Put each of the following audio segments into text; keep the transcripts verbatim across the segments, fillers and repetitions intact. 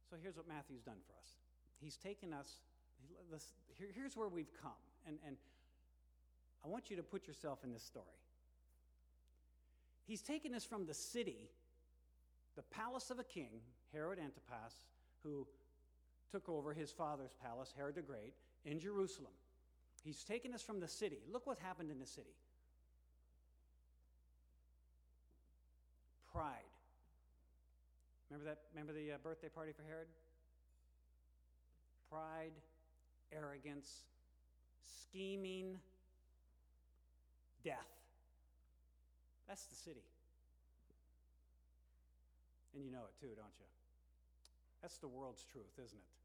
So here's what Matthew's done for us. He's taken us, this, here, here's where we've come. And, and I want you to put yourself in this story. He's taken us from the city, the palace of a king, Herod Antipas, who took over his father's palace, Herod the Great, in Jerusalem. He's taken us from the city. Look what happened in the city. Pride. Remember that? Remember the uh, birthday party for Herod? Pride, arrogance, scheming, death. That's the city. And you know it too, don't you? That's the world's truth, isn't it?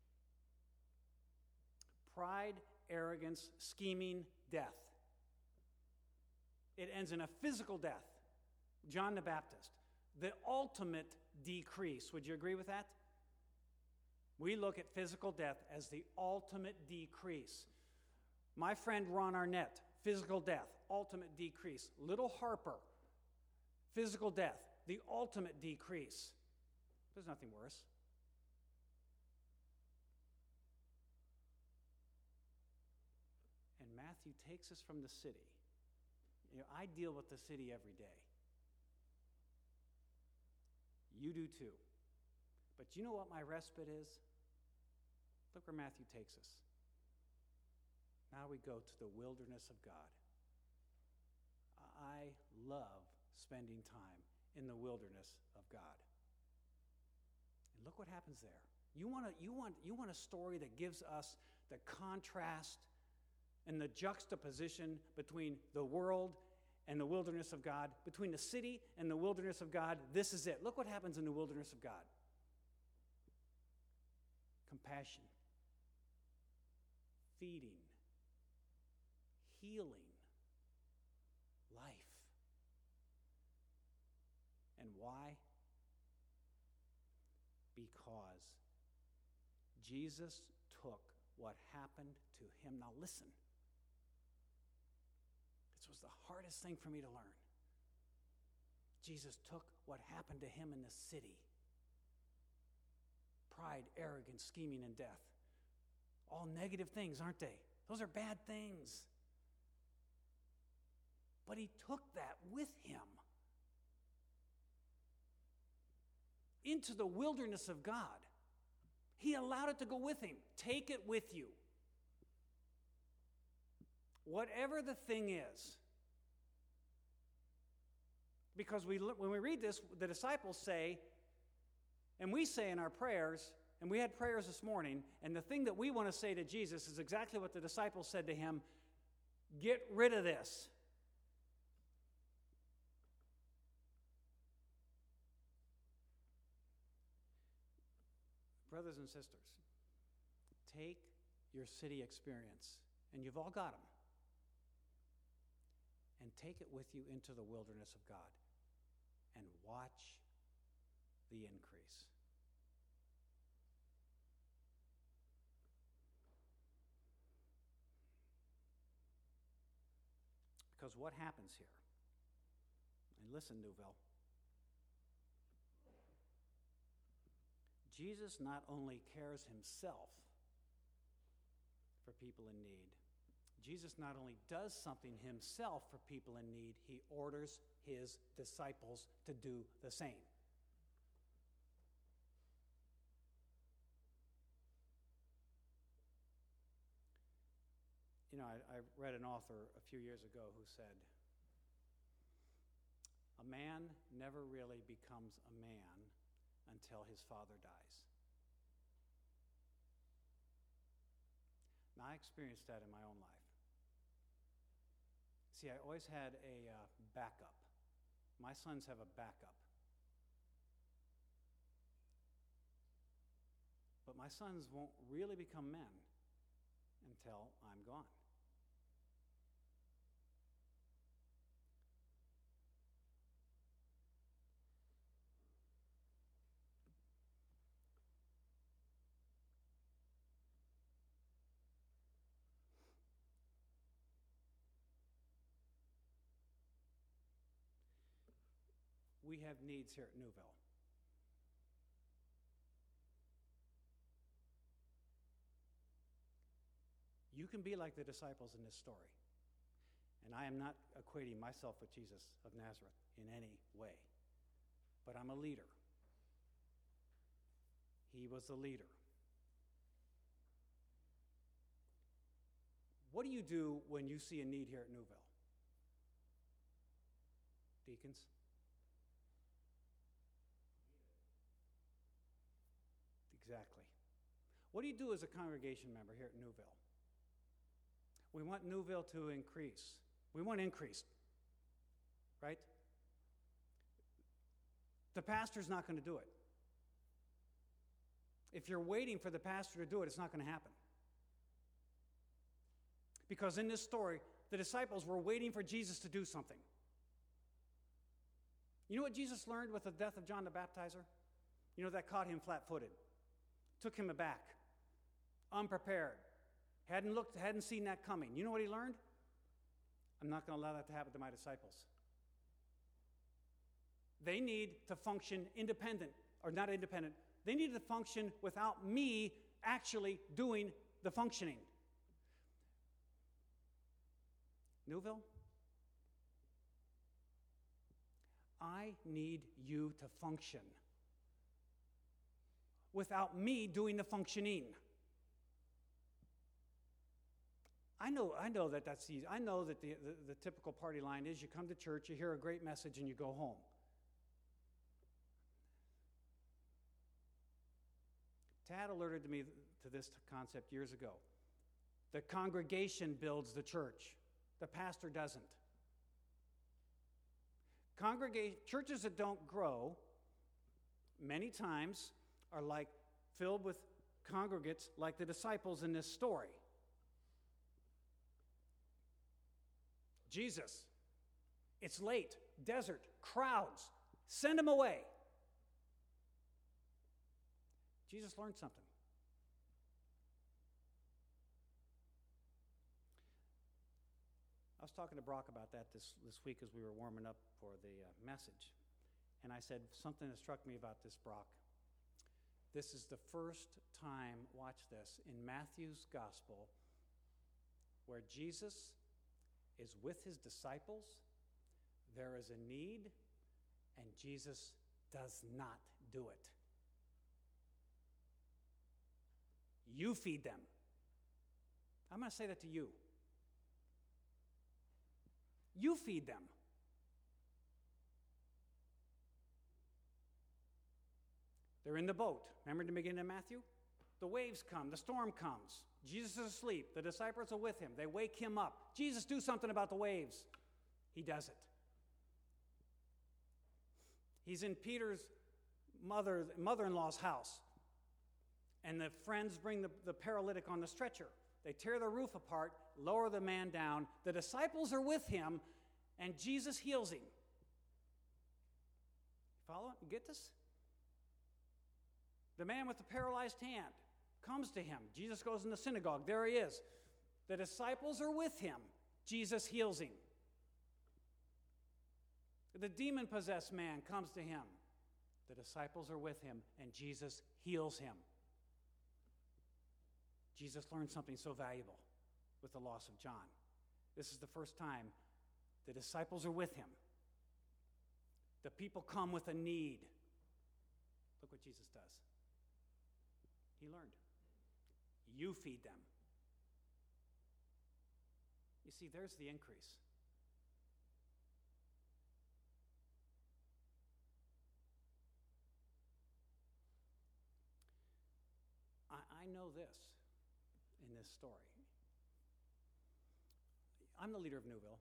Pride, arrogance, scheming, death. It ends in a physical death. John the Baptist, the ultimate decrease. Would you agree with that? We look at physical death as the ultimate decrease. My friend Ron Arnett, physical death, ultimate decrease. Little Harper, physical death, the ultimate decrease. There's nothing worse. And Matthew takes us from the city. You know, I deal with the city every day. You do too. But you know what my respite is? Look where Matthew takes us. Now we go to the wilderness of God. I love spending time in the wilderness of God. And look what happens there. You want, a, you want, you want a story that gives us the contrast and the juxtaposition between the world and the wilderness of God, between the city and the wilderness of God. This is it. Look what happens in the wilderness of God. Compassion, feeding, healing, life. And why? Because Jesus took what happened to him. Now listen. This was the hardest thing for me to learn. Jesus took what happened to him in the city. Pride, arrogance, scheming, and death. All negative things, aren't they? Those are bad things. But he took that with him into the wilderness of God. He allowed it to go with him. Take it with you. Whatever the thing is. Because we, when we read this, the disciples say, and we say in our prayers, and we had prayers this morning, and the thing that we want to say to Jesus is exactly what the disciples said to him: get rid of this. Brothers and sisters, take your city experience, and you've all got them, and take it with you into the wilderness of God and watch the increase. Because what happens here, and listen, Newville, Jesus not only cares himself for people in need, Jesus not only does something himself for people in need, he orders his disciples to do the same. You know, I, I read an author a few years ago who said, a man never really becomes a man until his father dies. Now, I experienced that in my own life. See, I always had a uh, backup. My sons have a backup. But my sons won't really become men until I'm gone. We have needs here at Newville. You can be like the disciples in this story. And I am not equating myself with Jesus of Nazareth in any way. But I'm a leader. He was the leader. What do you do when you see a need here at Newville? Deacons? Exactly. What do you do as a congregation member here at Newville? We want Newville to increase. We want increase, right? The pastor's not going to do it. If you're waiting for the pastor to do it, it's not going to happen. Because in this story, the disciples were waiting for Jesus to do something. You know what Jesus learned with the death of John the Baptizer? You know, that caught him flat-footed. Took him aback. Unprepared. Hadn't looked, hadn't seen that coming. You know what he learned? I'm not going to allow that to happen to my disciples. They need to function independent, or not independent. They need to function without me actually doing the functioning. Newville, I need you to function without me doing the functioning. I know, I know that that's easy. I know that the, the, the typical party line is you come to church, you hear a great message, and you go home. Tad alerted me to this concept years ago. The congregation builds the church. The pastor doesn't. Congregate, churches that don't grow many times are like filled with congregates like the disciples in this story. Jesus, it's late, desert, crowds, send them away. Jesus learned something. I was talking to Brock about that this, this week as we were warming up for the uh, message. And I said something that struck me about this, Brock. This is the first time, watch this, in Matthew's gospel where Jesus is with his disciples, there is a need, and Jesus does not do it. You feed them. I'm going to say that to you. You feed them. They're in the boat. Remember in the beginning of Matthew? The waves come, the storm comes. Jesus is asleep. The disciples are with him. They wake him up. Jesus, do something about the waves. He does it. He's in Peter's mother, mother-in-law's house. And the friends bring the, the paralytic on the stretcher. They tear the roof apart, lower the man down. The disciples are with him, and Jesus heals him. Follow it? You get this? The man with the paralyzed hand comes to him. Jesus goes in the synagogue. There he is. The disciples are with him. Jesus heals him. The demon-possessed man comes to him. The disciples are with him, and Jesus heals him. Jesus learned something so valuable with the loss of John. This is the first time the disciples are with him. The people come with a need. Look what Jesus does. He learned. You feed them. You see, there's the increase. I, I know this in this story. I'm the leader of Newville.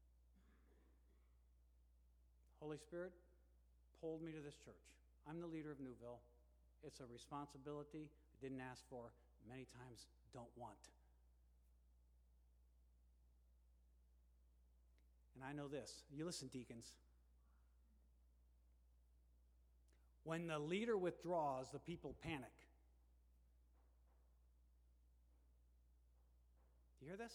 Holy Spirit pulled me to this church. I'm the leader of Newville. It's a responsibility I didn't ask for, many times don't want. And I know this. You listen, deacons. When the leader withdraws, the people panic. Do you hear this?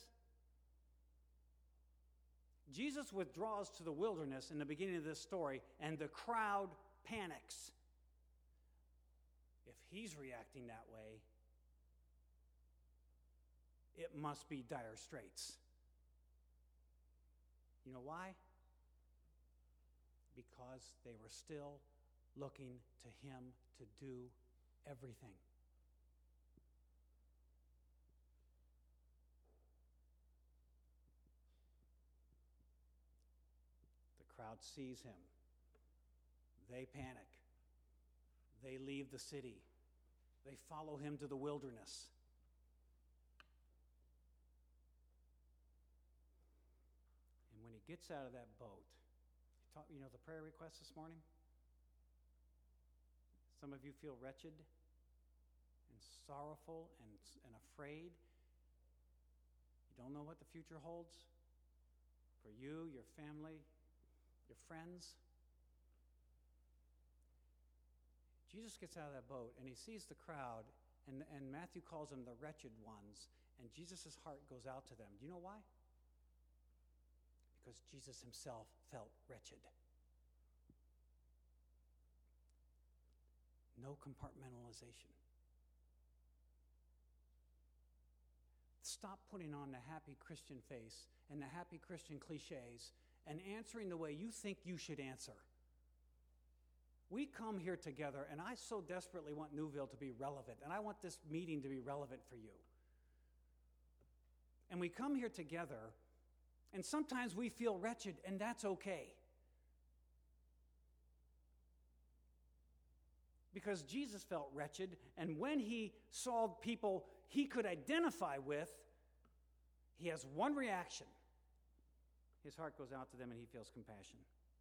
Jesus withdraws to the wilderness in the beginning of this story, and the crowd panics. If he's reacting that way, it must be dire straits. You know why? Because they were still looking to him to do everything. The crowd sees him. They panic. They leave the city. They follow him to the wilderness. And when he gets out of that boat, you, talk, you know the prayer request this morning? Some of you feel wretched and sorrowful and, and afraid. You don't know what the future holds for you, your family, your friends. Jesus gets out of that boat and he sees the crowd, and, and Matthew calls them the wretched ones, and Jesus' heart goes out to them. Do you know why? Because Jesus himself felt wretched. No compartmentalization. Stop putting on the happy Christian face and the happy Christian cliches and answering the way you think you should answer. We come here together, and I so desperately want Newville to be relevant, and I want this meeting to be relevant for you. And we come here together, and sometimes we feel wretched, and that's okay. Because Jesus felt wretched, and when he saw people he could identify with, he has one reaction. His heart goes out to them, and he feels compassion.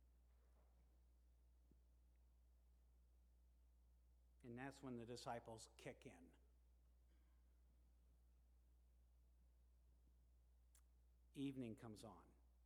And that's when the disciples kick in. Evening comes on.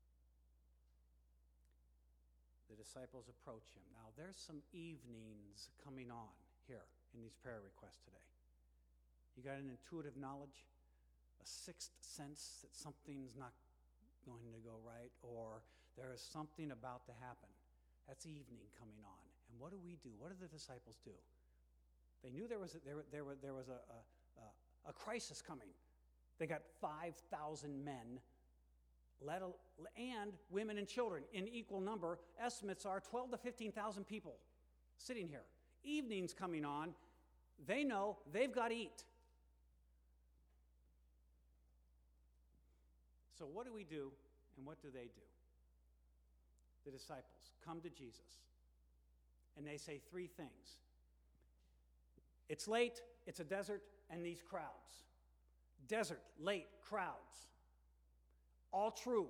The disciples approach him. Now, there's some evenings coming on here in these prayer requests today. You got an intuitive knowledge, a sixth sense that something's not going to go right, or there is something about to happen. That's evening coming on. And what do we do? What do the disciples do? They knew there was a, there, there, there was a, a, a crisis coming. They got five thousand men, let a, and women and children in equal number. Estimates are twelve to fifteen thousand people sitting here. Evening's coming on. They know they've got to eat. So what do we do, and what do they do? The disciples come to Jesus, and they say three things. It's late, it's a desert, and these crowds. Desert, late, crowds. All true.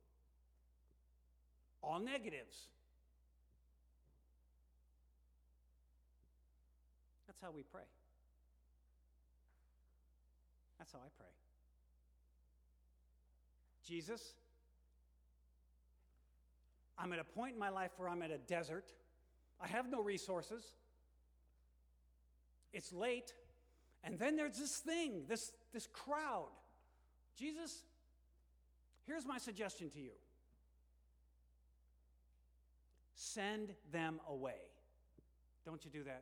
All negatives. That's how we pray. That's how I pray. Jesus, I'm at a point in my life where I'm at a desert. I have no resources. It's late. And then there's this thing, this, this crowd. Jesus, here's my suggestion to you. Send them away. Don't you do that?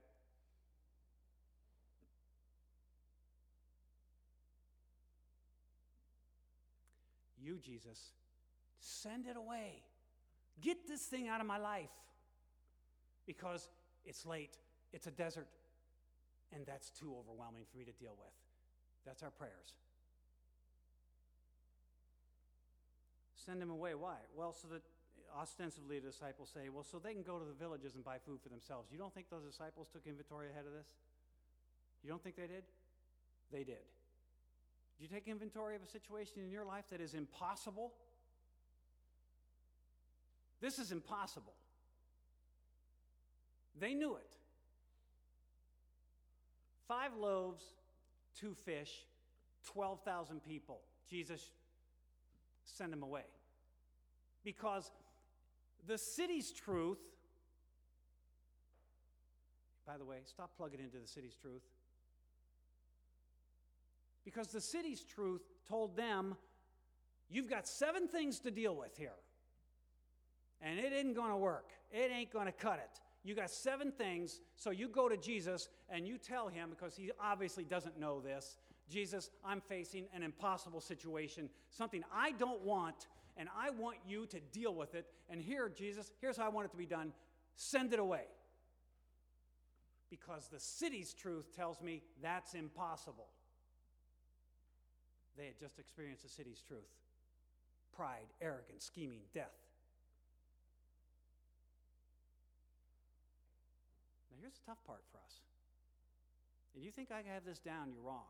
You, Jesus, send it away. Get this thing out of my life. Because it's late, it's a desert, and that's too overwhelming for me to deal with. That's our prayers. Send them away. Why? Well, so that ostensibly the disciples say, well, so they can go to the villages and buy food for themselves. You don't think those disciples took inventory ahead of this? You don't think they did? They did. Did you take inventory of a situation in your life that is impossible? This is impossible. They knew it. Five loaves, two fish, twelve thousand people. Jesus, send them away. Because the city's truth, by the way, stop plugging into the city's truth. Because the city's truth told them, you've got seven things to deal with here. And it isn't going to work. It ain't going to cut it. You got seven things, so you go to Jesus and you tell him, because he obviously doesn't know this, Jesus, I'm facing an impossible situation, something I don't want, and I want you to deal with it. And here, Jesus, here's how I want it to be done. Send it away. Because the city's truth tells me that's impossible. They had just experienced the city's truth. Pride, arrogance, scheming, death. Now here's the tough part for us. If you think I have this down, you're wrong.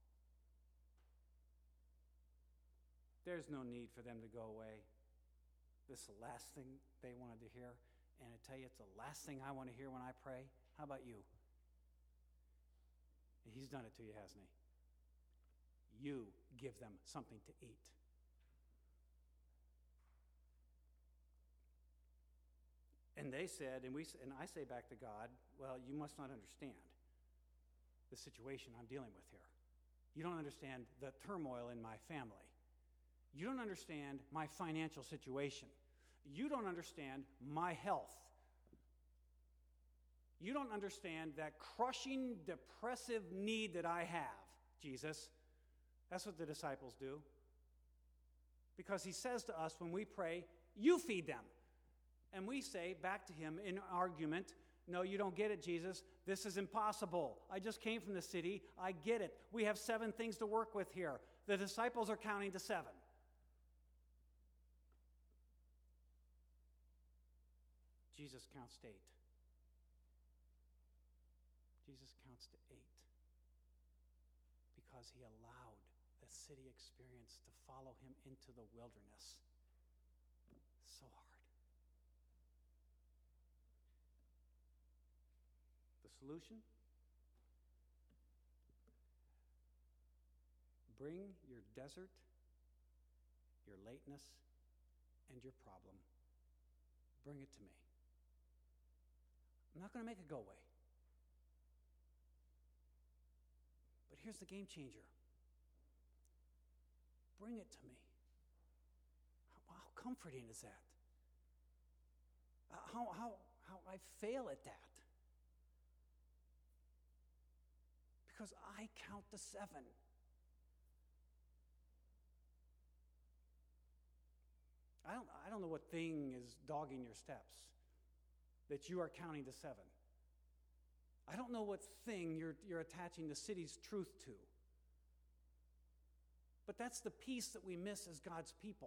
There's no need for them to go away. This is the last thing they wanted to hear. And I tell you, it's the last thing I want to hear when I pray. How about you? He's done it to you, hasn't he? You give them something to eat. And they said, and we, and I say back to God, well, you must not understand the situation I'm dealing with here. You don't understand the turmoil in my family. You don't understand my financial situation. You don't understand my health. You don't understand that crushing, depressive need that I have, Jesus. That's what the disciples do. Because he says to us when we pray, you feed them. And we say back to him in argument, no, you don't get it, Jesus. This is impossible. I just came from the city. I get it. We have seven things to work with here. The disciples are counting to seven. Jesus counts to eight. Jesus counts to eight because he allowed the city experience to follow him into the wilderness. So hard. The solution? Bring your desert, your lateness, and your problem. Bring it to me. I'm not going to make it go away. But here's the game changer. Bring it to me. How, how comforting is that? Uh, how, how, how I fail at that. Because I count to seven. I don't, I don't know what thing is dogging your steps that you are counting to seven. I don't know what thing you're, you're attaching the city's truth to. But that's the piece that we miss as God's people.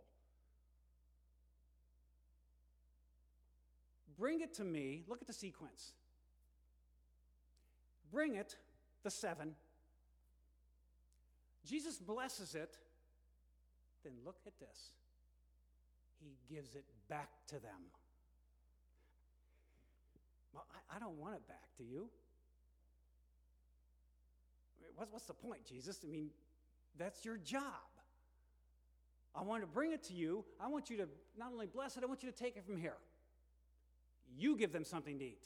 Bring it to me. Look at the sequence. Bring it, the seven. Jesus blesses it. Then look at this. He gives it back to them. Well, I, I don't want it back, do you? What's, what's the point, Jesus? I mean, that's your job. I want to bring it to you. I want you to not only bless it, I want you to take it from here. You give them something to eat.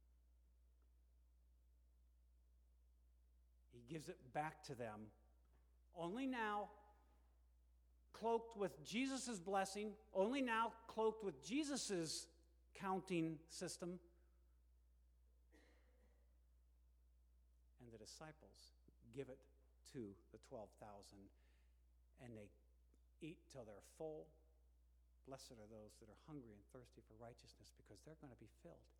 He gives it back to them. Only now, cloaked with Jesus' blessing, only now cloaked with Jesus' counting system. And the disciples give it to the twelve thousand, and they eat till they're full. Blessed are those that are hungry and thirsty for righteousness, because they're going to be filled.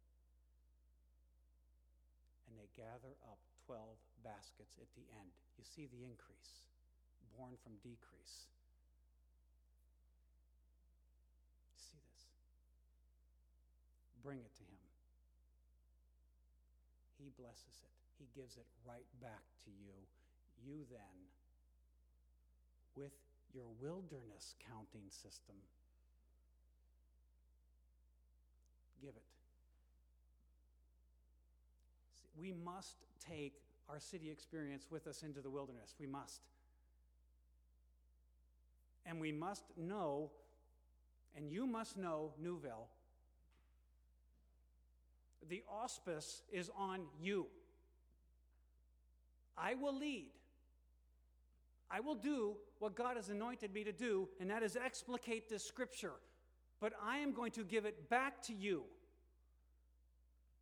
And they gather up twelve baskets at the end. You see the increase, born from decrease. You see this? Bring it to him. He blesses it. He gives it right back to you. You then, with your wilderness counting system, give it. See, we must take our city experience with us into the wilderness. We must. And we must know, and you must know, Newville, the auspice is on you. I will lead. I will do what God has anointed me to do, and that is explicate this scripture. But I am going to give it back to you.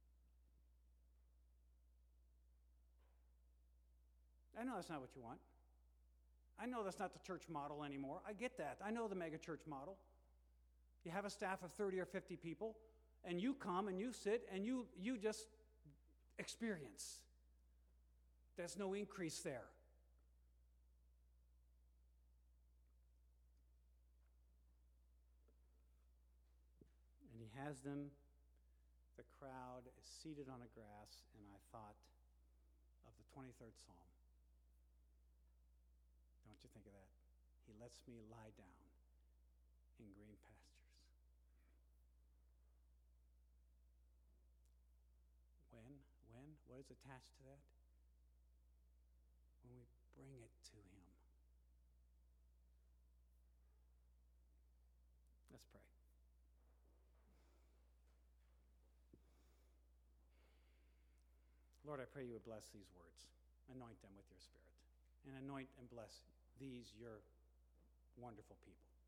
I know that's not what you want. I know that's not the church model anymore. I get that. I know the mega church model. You have a staff of thirty or fifty people, and you come and you sit and you, you just experience. There's no increase there. And he has them, the crowd is seated on a grass, and I thought of the twenty-third Psalm. Don't you think of that? He lets me lie down in green pastures. When? When? What is attached to that? When we bring it to him. Let's pray. Lord, I pray you would bless these words. Anoint them with your Spirit. And anoint and bless these, your wonderful people.